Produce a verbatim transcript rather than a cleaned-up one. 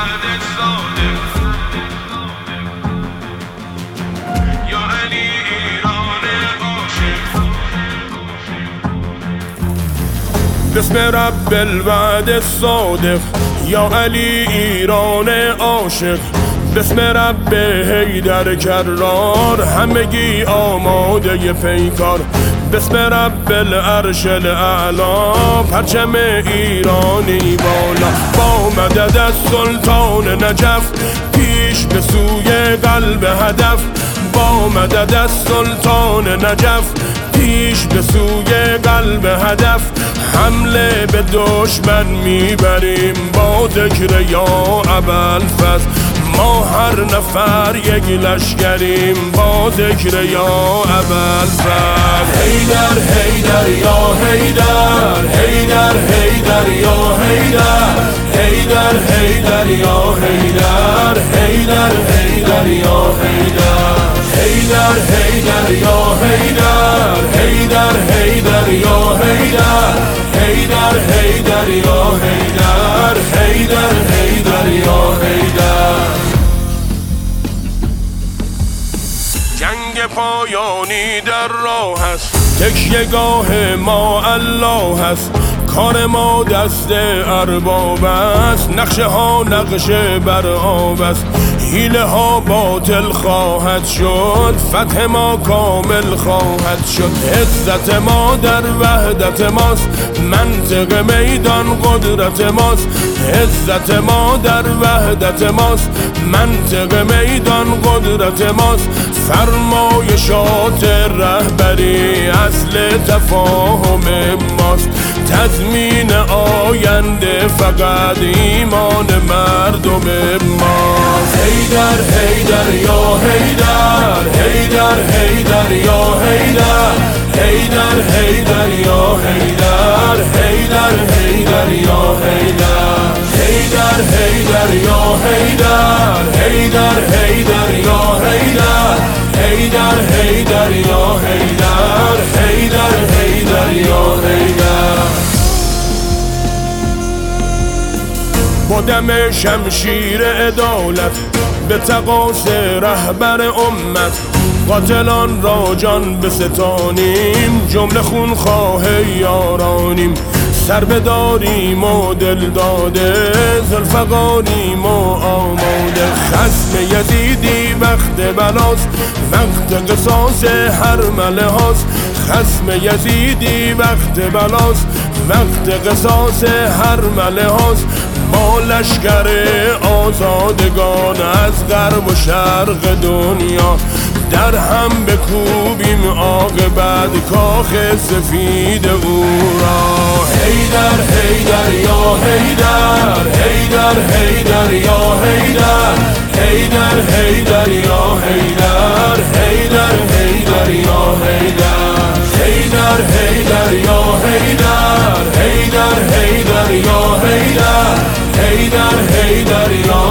الوعد الصادق یا علی ایران عاشق. بسم رب الوعد الصادق یا علی ایران عاشق. بسم رب حیدر کرار همگی آماده پیکار. بسم رب العرش الاعلا پرچم ایرانی بالا. با مدد از سلطان نجف پیش به سوی قلب هدف. با مدد از سلطان نجف پیش به سوی قلب هدف. حمله به دشمن میبریم با ذکر یا ابوالفضل. ما هر نفر یک لشکریم با ذکر یا ابوالفضل. حیدر حیدر یا حیدر حیدر حیدر یا حیدر حیدر حیدر یا حیدر حیدر حیدر یا حیدر حیدر حیدر یا حیدر حیدر حیدر یا حیدر حیدر حیدر یا حیدر حیدر حیدر یا حیدر. جنگ پایانی در راه است، تکیه‌گاه ما الله است. کار ما دست ارباب است، نقشه ها نقشه بر آب است. حیله ها باطل خواهد شد، فتح ما کامل خواهد شد. عزت ما در وحدت ماست، منطق میدان قدرت ماست. عزت ما در وحدت ماست، منطق میدان قدرت ماست. فرمایشات رهبری اصل تفاهم ماست. تضمین آینده فقط ایمان مردم ماست. حیدر حیدر یا حیدر حیدر حیدر یا حیدر حیدر حیدر یا حیدر حیدر حیدر یا حیدر حیدر حیدر یا حیدر حیدر حیدر یا حیدر حیدر حیدر یا حیدر حیدر حیدر یا حیدر. با دم شمشیر عدالت به تقاص رهبر امت قاتلان را جان بستانیم. جمله خون خواه یارانیم، سر بداریم و دل داده ذوالفقاریم و آماده. خصم یزیدی وقت بلاست، وقت قصاص هر مله هاست. خصم یزیدی وقت بلاست، وقت قصاص هر مله هاست. ما لشکر آزادگان از غرب و شرق دنیا در هم بکوبیم عاقبت کاخ سفید او را. حیدر حیدر یا حیدر حیدر حیدر یا حیدر حیدر حیدر یا حیدر حیدر حیدر یا حیدر حیدر حیدر یا حیدر حیدر حیدر یا حیدر حیدر حیدر یا